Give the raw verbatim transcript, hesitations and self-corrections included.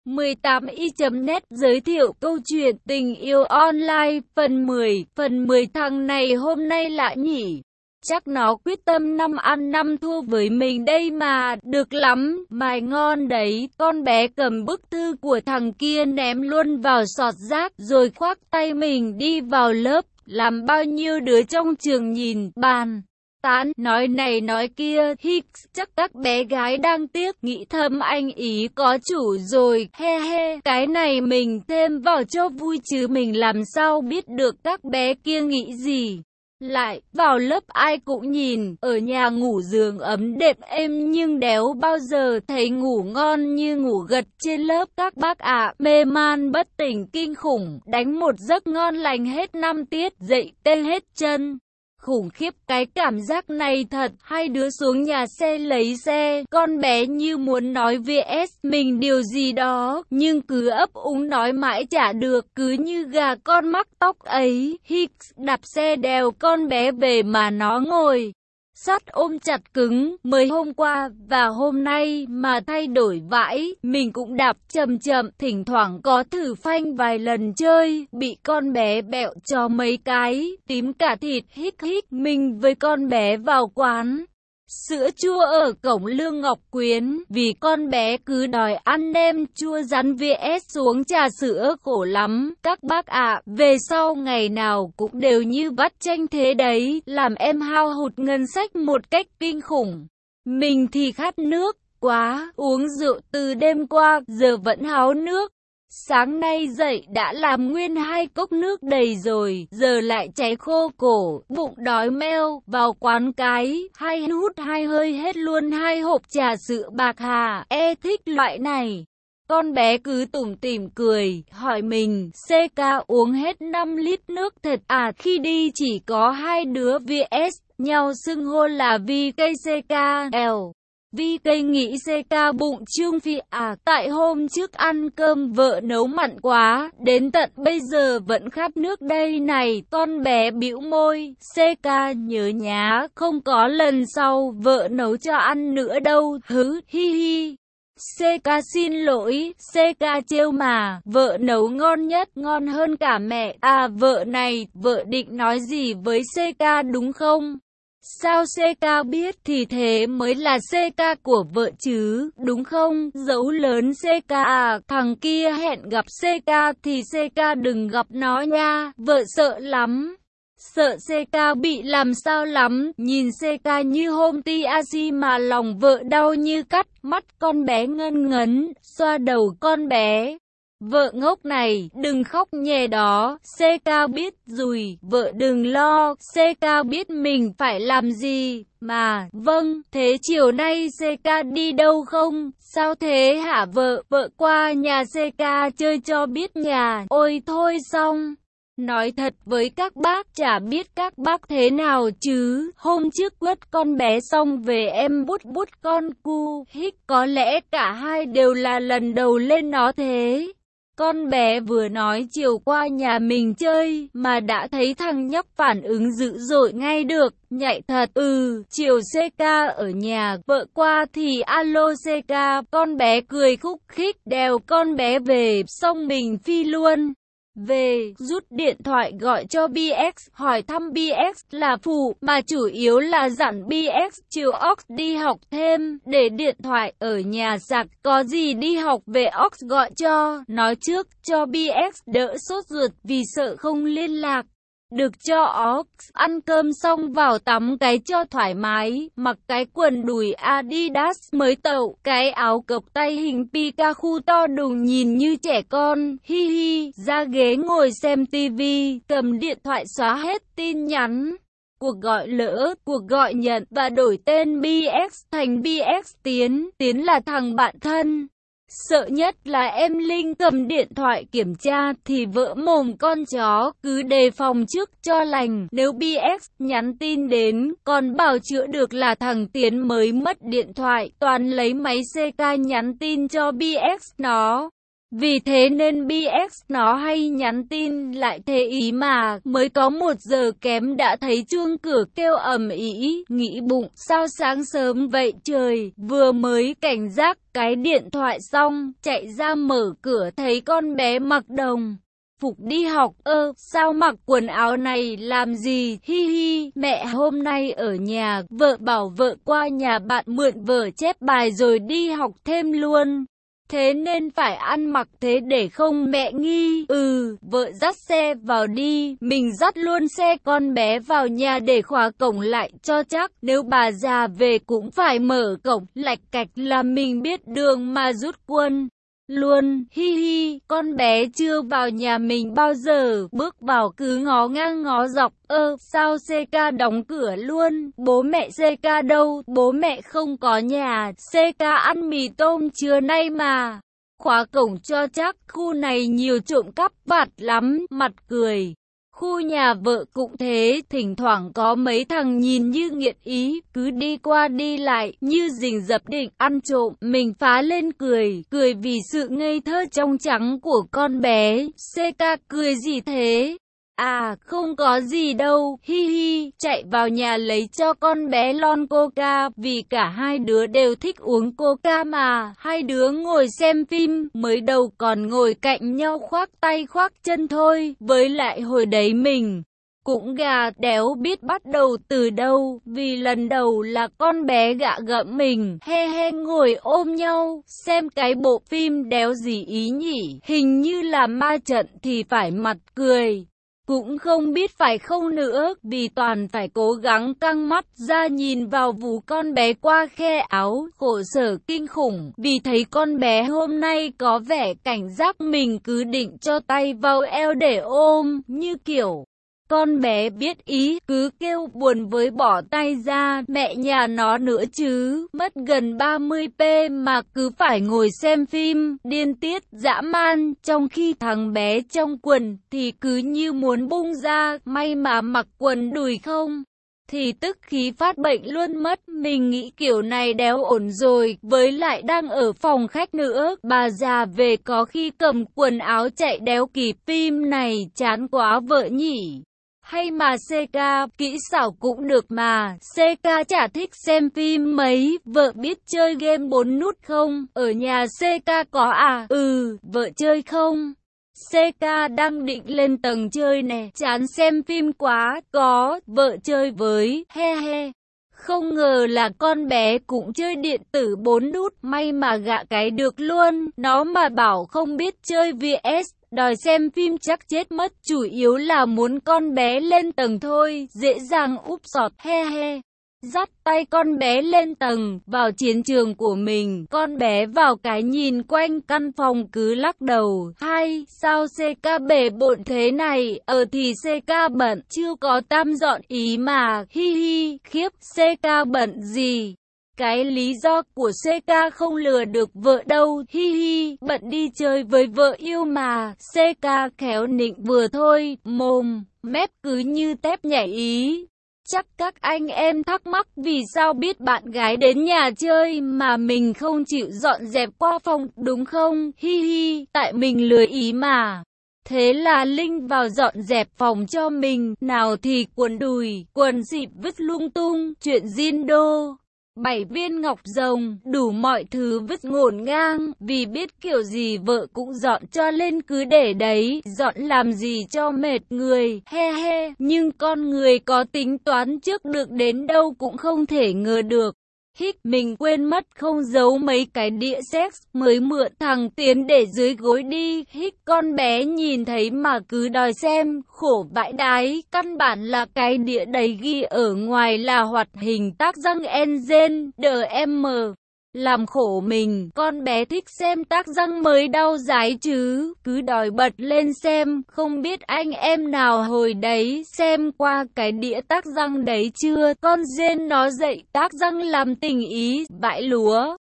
mười tám y chấm net giới thiệu câu chuyện tình yêu online phần mười. Phần mười thằng này hôm nay lạ nhỉ? Chắc nó quyết tâm năm ăn năm thua với mình đây mà. Được lắm, mài ngon đấy. Con bé cầm bức thư của thằng kia ném luôn vào sọt rác rồi khoác tay mình đi vào lớp. Làm bao nhiêu đứa trong trường nhìn, bàn tán, nói này nói kia. Hicks, chắc các bé gái đang tiếc, nghĩ thầm anh ý có chủ rồi, he he. Cái này mình thêm vào cho vui chứ mình làm sao biết được các bé kia nghĩ gì. Lại, vào lớp ai cũng nhìn, ở nhà ngủ giường ấm đệm êm nhưng đéo bao giờ thấy ngủ ngon như ngủ gật trên lớp các bác ạ. Mê man bất tỉnh kinh khủng, đánh một giấc ngon lành hết năm tiết, dậy tê hết chân. Khủng khiếp cái cảm giác này thật. Hai đứa xuống nhà xe lấy xe. Con bé như muốn nói vs mình điều gì đó, nhưng cứ ấp úng nói mãi chả được, cứ như gà con mắc tóc ấy. Hicks đạp xe đèo con bé về mà nó ngồi sắt ôm chặt cứng. Mới hôm qua và hôm nay mà thay đổi vãi. Mình cũng đạp chậm chậm, thỉnh thoảng có thử phanh vài lần chơi, bị con bé bẹo cho mấy cái, tím cả thịt. Hích hích. Mình với con bé vào quán sữa chua ở cổng Lương Ngọc Quyến, vì con bé cứ đòi ăn nem chua rắn vs xuống trà sữa, khổ lắm các bác ạ. Về sau ngày nào cũng đều như vắt chanh thế đấy, làm em hao hụt ngân sách một cách kinh khủng. Mình thì khát nước quá, uống rượu từ đêm qua, giờ vẫn háo nước. Sáng nay dậy đã làm nguyên hai cốc nước đầy rồi, giờ lại cháy khô cổ, bụng đói meo, vào quán cái, hay hút hai hơi hết luôn hai hộp trà sữa bạc hà, e thích loại này. Con bé cứ tủm tỉm cười, hỏi mình, xê ca uống hết năm lít nước thật à? Khi đi chỉ có hai đứa vs nhau xưng hô là vi cây xê ca L. Vi cây nghĩ xê ca bụng trương phi à, tại hôm trước ăn cơm vợ nấu mặn quá, đến tận bây giờ vẫn khát nước đây này. Con bé bĩu môi, xê ca nhớ nhá, không có lần sau vợ nấu cho ăn nữa đâu, hứ, hi hi. xê ca xin lỗi, xê ca trêu mà, vợ nấu ngon nhất, ngon hơn cả mẹ. À vợ này, vợ định nói gì với xê ca đúng không? Sao xê ca biết thì thế mới là xê ca của vợ chứ, đúng không? Dấu lớn xê ca à, thằng kia hẹn gặp xê ca thì xê ca đừng gặp nó nha, vợ sợ lắm. Sợ xê ca bị làm sao lắm, nhìn xê ca như hôm ti a xi mà lòng vợ đau như cắt, mắt con bé ngân ngấn, xoa đầu con bé. Vợ ngốc này, đừng khóc nhè đó, xê ca biết rồi, vợ đừng lo, xê ca biết mình phải làm gì, mà, vâng, thế chiều nay xê ca đi đâu không? Sao thế hả vợ? Vợ qua nhà xê ca chơi cho biết nhà, ôi thôi xong. Nói thật với các bác, chả biết các bác thế nào chứ, hôm trước quất con bé xong về em bút bút con cu, hích, có lẽ cả hai đều là lần đầu lên nó thế. Con bé vừa nói chiều qua nhà mình chơi, mà đã thấy thằng nhóc phản ứng dữ dội ngay được, nhạy thật. Ừ, chiều xê ca ở nhà, vợ qua thì alo xê ca, con bé cười khúc khích, đèo con bé về, xong mình phi luôn. Về, rút điện thoại gọi cho bê ích, hỏi thăm bê ích là phụ, mà chủ yếu là dặn bê ích chiều Ox đi học thêm, để điện thoại ở nhà sạc, có gì đi học về Ox gọi cho, nói trước, cho bê ích đỡ sốt ruột vì sợ không liên lạc được cho Ox. Ăn cơm xong vào tắm cái cho thoải mái, mặc cái quần đùi Adidas mới tậu, cái áo cộc tay hình Pikachu to đùng nhìn như trẻ con, hi hi, ra ghế ngồi xem tivi, cầm điện thoại xóa hết tin nhắn, cuộc gọi lỡ, cuộc gọi nhận và đổi tên bê ích thành bê ích Tiến, Tiến là thằng bạn thân. Sợ nhất là em Linh cầm điện thoại kiểm tra thì vỡ mồm con chó, cứ đề phòng trước cho lành. Nếu bê ích nhắn tin đến, còn bảo chữa được là thằng Tiến mới mất điện thoại, toàn lấy máy xê ca nhắn tin cho bê ích nó. Vì thế nên bê ét nó hay nhắn tin lại thế ý mà, mới có một giờ kém đã thấy chuông cửa kêu ầm ĩ, nghĩ bụng, sao sáng sớm vậy trời, vừa mới cảnh giác cái điện thoại xong, chạy ra mở cửa thấy con bé mặc đồng phục đi học. Ơ, sao mặc quần áo này làm gì, hi hi, mẹ hôm nay ở nhà, vợ bảo vợ qua nhà bạn mượn vở chép bài rồi đi học thêm luôn. Thế nên phải ăn mặc thế để không mẹ nghi. Ừ, vợ dắt xe vào đi, mình dắt luôn xe con bé vào nhà để khóa cổng lại cho chắc. Nếu bà già về cũng phải mở cổng, lạch cạch là mình biết đường mà rút quân luôn, hi hi. Con bé chưa vào nhà mình bao giờ, bước vào cứ ngó ngang ngó dọc. Ơ, sao xê ca đóng cửa luôn, bố mẹ xê ca đâu, bố mẹ không có nhà, xê ca ăn mì tôm trưa nay mà. Khóa cổng cho chắc, khu này nhiều trộm cắp vặt lắm, mặt cười. Khu nhà vợ cũng thế, thỉnh thoảng có mấy thằng nhìn như nghiện ý, cứ đi qua đi lại, như rình rập định ăn trộm. Mình phá lên cười, cười vì sự ngây thơ trong trắng của con bé. xê ca cười gì thế? À, không có gì đâu, hi hi, chạy vào nhà lấy cho con bé lon coca, vì cả hai đứa đều thích uống coca mà. Hai đứa ngồi xem phim, mới đầu còn ngồi cạnh nhau khoác tay khoác chân thôi, với lại hồi đấy mình cũng gà đéo biết bắt đầu từ đâu, vì lần đầu là con bé gạ gẫm mình, he he ngồi ôm nhau, xem cái bộ phim đéo gì ý nhỉ, hình như là ma trận thì phải, mặt cười. Cũng không biết phải không nữa, vì toàn phải cố gắng căng mắt ra nhìn vào vú con bé qua khe áo, khổ sở kinh khủng, vì thấy con bé hôm nay có vẻ cảnh giác, mình cứ định cho tay vào eo để ôm, như kiểu con bé biết ý, cứ kêu buồn với bỏ tay ra, mẹ nhà nó nữa chứ, mất gần ba mươi pê mà cứ phải ngồi xem phim, điên tiết dã man, trong khi thằng bé trong quần thì cứ như muốn bung ra, may mà mặc quần đùi không thì tức khí phát bệnh luôn mất. Mình nghĩ kiểu này đéo ổn rồi, với lại đang ở phòng khách nữa, bà già về có khi cầm quần áo chạy đéo kịp, phim này chán quá vợ nhỉ. Hay mà xê ca, kỹ xảo cũng được mà, xê ca chả thích xem phim mấy, vợ biết chơi game bốn nút không? Ở nhà xê ca có à? Ừ, vợ chơi không? xê ca đang định lên tầng chơi nè, chán xem phim quá, có, vợ chơi với, he he. Không ngờ là con bé cũng chơi điện tử bốn nút, may mà gạ cái được luôn, nó mà bảo không biết chơi vê ét, đòi xem phim chắc chết mất, chủ yếu là muốn con bé lên tầng thôi, dễ dàng úp sọt, he he. Dắt tay con bé lên tầng, vào chiến trường của mình, con bé vào cái nhìn quanh căn phòng cứ lắc đầu, hay, sao xê ca bể bộn thế này, ờ thì xê ca bận, chưa có tam dọn ý mà, hi hi, khiếp, xê ca bận gì? Cái lý do của xê ca không lừa được vợ đâu, hi hi, bận đi chơi với vợ yêu mà, xê ca khéo nịnh vừa thôi, mồm, mép cứ như tép nhảy ý. Chắc các anh em thắc mắc vì sao biết bạn gái đến nhà chơi mà mình không chịu dọn dẹp qua phòng, đúng không? Hi hi, tại mình lười ý mà. Thế là Linh vào dọn dẹp phòng cho mình, nào thì quần đùi, quần xịp vứt lung tung, chuyện zin đô. Bảy viên ngọc rồng, đủ mọi thứ vứt ngổn ngang, vì biết kiểu gì vợ cũng dọn cho lên cứ để đấy, dọn làm gì cho mệt người, he he, nhưng con người có tính toán trước được đến đâu cũng không thể ngờ được. Hích, mình quên mất không giấu mấy cái đĩa sex mới mượn thằng Tiến để dưới gối đi. Hích, con bé nhìn thấy mà cứ đòi xem, khổ vãi đái, căn bản là cái đĩa đấy ghi ở ngoài là hoạt hình tác răng Engen, đờ em mờ. Làm khổ mình, con bé thích xem tác răng mới đau dái chứ, cứ đòi bật lên xem, không biết anh em nào hồi đấy xem qua cái đĩa tác răng đấy chưa, con Gen nó dạy tác răng làm tình ý, vãi lúa.